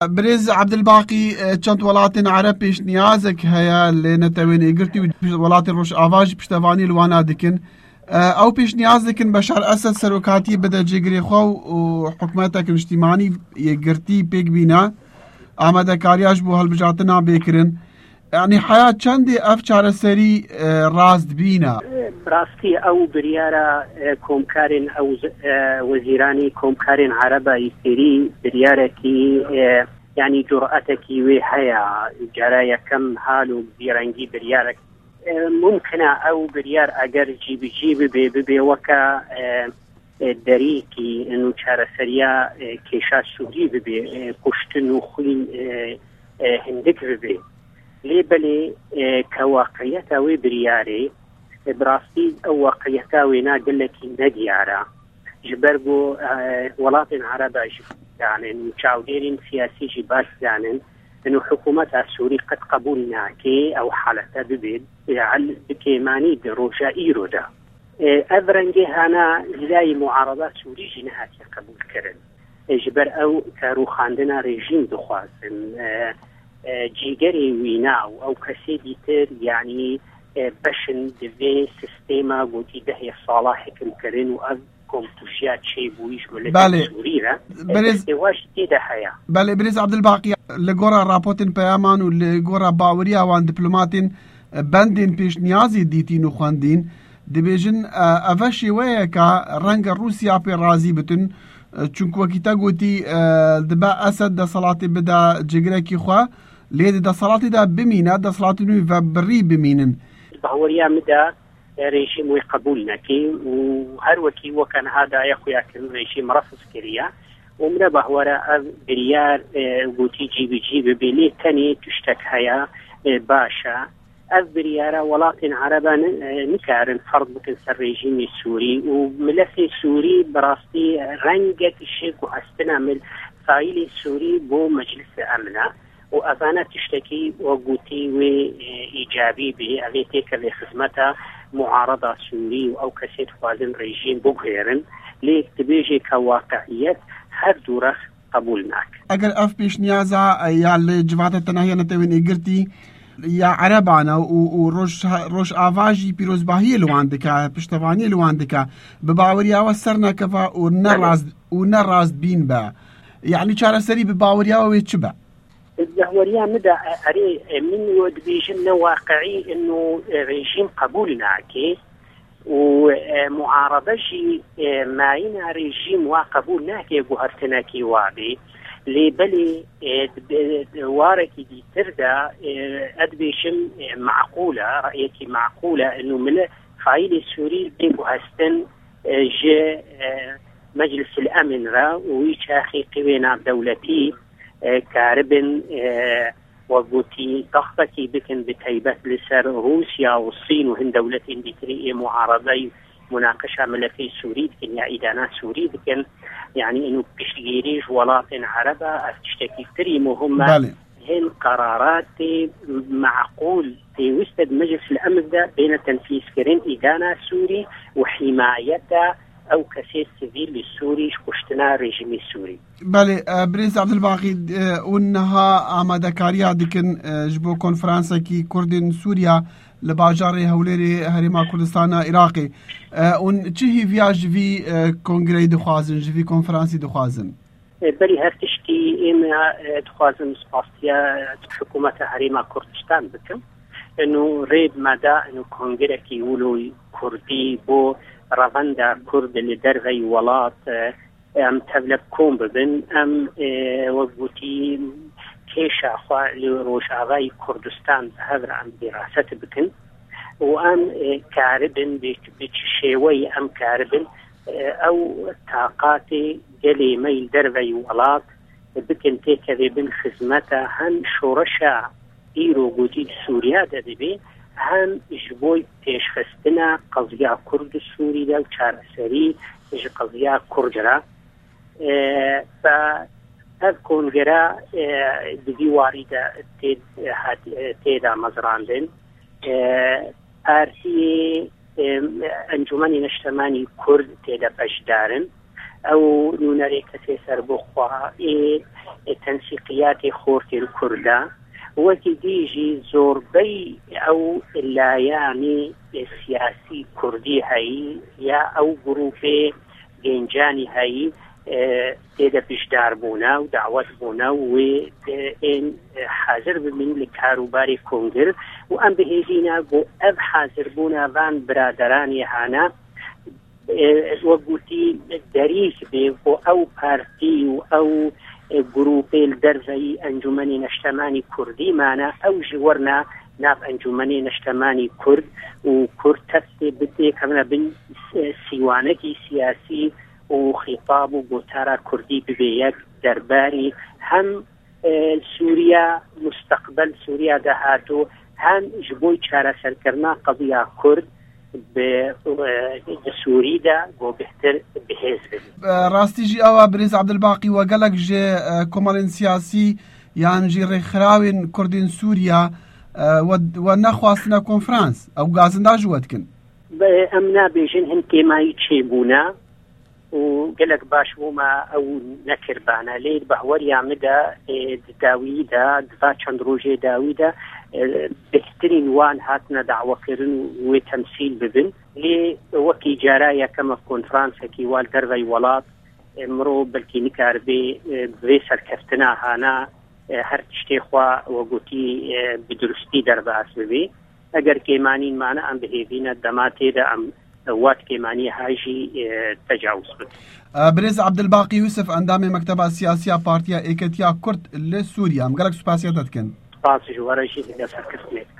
برێز عەبدولباقی چەند وڵاتên عەرەب پێشنیازێک هەیە لێ نەتەوێن ئێگرتی و وڵاتی ڕۆژئاواژی پشتەوانی لوانە دکن ئەو پێشنیاز دکن بەشار ئەسەد سەرۆکاتی بدە جێگرێخوا و حکومەتێکی نیشتیمانی یەکگرتی پێک بینە ئامادەکاریاش بۆ هەڵبژارتنا بێکردن یعنی حیات چەندێ ئەف چارەسەری ڕاست بینە ڕاستی ئەو بریارە کۆمکارên ئەو وەزیرانی کۆمکارên عەرەبە ئیسێری بریارێکی یعنی جورئەتێکی وێ هەیە جارە یەکەم حال و بیرەنگی بریارێک ممکنە ئەو بریار ئەگەر جیبجی ببێ وەکە دەریکی و چارەسەریە کێشا سووری ببێ کوشتن و خوین هندک ببێ لێ بەلێ کە واقعیەتە وێ بریارێ براستی ئەو واقعیەتە وێنا گەلێکی نەدیارە ji ber بۆ وڵاتên عەرەبە دانن و چاودێرین سیاسیشی باش دانن و حکوومەتە سووری قەت قبول ناکێ ئەو حالەتە ببێت بکێمانی ڕۆژە ئیرۆدا ئەv rengê هەنا لای معارەضە سووریژی نەهاتیە قبولکردن ji ber ئەو کە ڕووخاندنا رێژیم دخوازن جیگەری وینا و ئەو کەسێ دیتر یعنی بەشن دەوێ سیستێمە گوتی دەهێ ساڵا حکمکردن و ئەv کۆمتوشیا چێ بوویش ملەتی سووریرە دەواش تێدا هەیە بەڵێ برێز عەبدولباقی لە گۆڕا راپۆرتên پەیامان و لە گۆڕا باوەریاوان دیپلۆماتên بەندên پێشنیازی دیتین و خوێندین دەبێژن ئەڤە شێوەیەکە ڕەنگە رووسیا پێ رازی بتن چونکە وەکیتە گوتی دەبا ئەسەد دەسەڵاتی بدا جێگرێکی خوا لێ دەسەڵاتیدا بمینە دەسەڵاتی نوێی بە بڕی بمینن باوەریا مدا رێژیم وی قبول نەکەی و هەروەکی وەکەنها دایە خویاکردن رێژیم ڕەفز کردیە و منە بەهوەرە ئەv بریار گوتی جیبجی ببێ لێ تەنێ توشتێک هەیە باشە ئەv بریارە وڵاتên عەرەبە نکارن فەرض بکەن سەر رێژیمی سووری و ملەتی سووری بەڕاستی ڕەنگێکیشێک و هەستنا فایلی سووری بۆ مەجلیس ئەمنە و ئەزانە تشتێکی وەگوتی وێ ئیجابی بێ ئەوێ تێکە لێ خزمەتە معارەضە سووری و ئەو کەسێت خوازن رێژیم بگوێرن لێک دەبێژێ کە واقعیەت هەردوو ڕەخ قبول ناکە ئەگەر ئەف پێشنیازە یا لە جواتە تەنهایە نەتەوێن ئێگرتی یا عەرەبانە و ڕۆژ ئاواژی پیرۆزباهیە لەوان دکا پشتەوانی لەوان دکا بە باوەریاوە سەر نەکەفا و نەڕاست بین بە یعنی چارەسەری بە باوەریاوە وێ چ بە الزهورية مدى من ودبيجن واقعي انه ريجيم قبول ناكي ومعارضة ماينا ريجيم وقبول ناكي بوهرتناكي وابي لبلي واركي دي تردا ادبيشم معقولة رأيكي معقولة انه من فايل السوري بوهستن جي مجلس الامن را ويشاخي قوينا دولتي كاربن وقوتي ضغطكي بكن بتيبت لسر روسيا والصين وهن دولتين بتريئي معارضي مناقشة ملفي سوري بكن يا إدانا سوري بكن يعني إنه بشغيريج ولاطن عربة أفتشتكي تري مهمة هن قرارات معقول في وسط مجلس الأمن ده بين تنفيذ كرين إدانا سوري وحمايته أو كسير سيفيل السوري كشتنا ريجيم السوري. بله بريز عبدالباقي ونها آمادەکاریە دکن جبو کنفرانسا کی کردین سوریا لباجاری هولری هریما کردستان عراقی اون چه هیویا جوی کنگره دخوازن جوی کنفرانسی دخوازن؟ بلی هر تشتی ایما دخوازن سپاسیا حکومت هریما کردستان بکم انو رید مدى انو کنگره کی ولوی کردی بو ڕەڤەندا کورد لە دەرەوەی وڵات ئەم تەبلە کۆم ببن ئەم وەگوتی کێشاخوا لە ڕۆژئاوای کوردستان هەبرا ئەم دیڕاسەت بکن و ئەم کاربن بچ شێوەی ئەم کاربن ئەو تاقاتێ گەلێ مەیل دەرەوەی وڵات بکن تێکەوێ بن خزمەتە هەم شۆڕەشە ئیرۆ گوتی سووریا دەدەبێ هەم ji بۆی پێشخستنە قەزیا کورد سووریدا و چارەسەری ji قەزیا کوردرا بە ئەv کۆنگرە دیواریدا تێدا مەزراندن پارتیە ئەنجومەنی نیشتەمانی کورد تێدا بەشدارن او نونري كسر بخوا تنسيقيات خورتي الكردا وكي ديجي زوربي او اللایانی سیاسی کردی هایی یا او گروپی گنجانی هایی تێدە پیشدار بوونا و داوات بوونا و ئێن حاضر ببین لە کاروباری کۆنگر و ئەم بەهێزینە بۆ ئەv حاضر بووناوان برادرانی هانا وەک گوتی دەریک بێ بۆ ئەو پارتی و ئەو گروپێ دەرزایی ئەنجومەنی نەشتەمانی کوردیمانە ئەو ژی وەرنا ناف ئەنجومەنی نەشتەمانی کورد و کورد تەستێ بتێ کەمە بن سیوانەکی سیاسی و خطاب و گوتارا کوردی ببێ یەک دەرباری هەم سووریا مستقبل سووریا داهاتوو هەم ji بۆی چارەسەرکردنا قەضیا کورد سووریدا بۆ بهتر بەهێز بێت. ڕاستیژی ئەوە برێز عەبدولباقی وەگەلک ژێ کۆمەڵین سیاسی یان ژی ڕێکخراوین کوردین سووریا و نەخواستنە کۆنفرانس ئەو گازندا ژوەتکن ئەم نابێژن هەم تێمایی چێبوونا و gelek baş bûma ew nekirbane lê behweriya me de dawî de diva çend rojê dawî de bihtirîn wan hatine dawetkirin wê temsîl bibin lê wekî cara yekeme konferansekî wal dervey welat mirov belkî nikaribe vê serkeftina hana her tiştê xwe wegotî bi durustî derbas bibê eger kêmanîn mane em bihêvîne dema tê de em وات كيماني هاجي تجاوز بريز عبدالباقي يوسف اندامي مكتبة سياسية بارتيا ايكتيا كرد لسوريا مقالك سباسياتك كن سباسي جوارجي لسا كسميت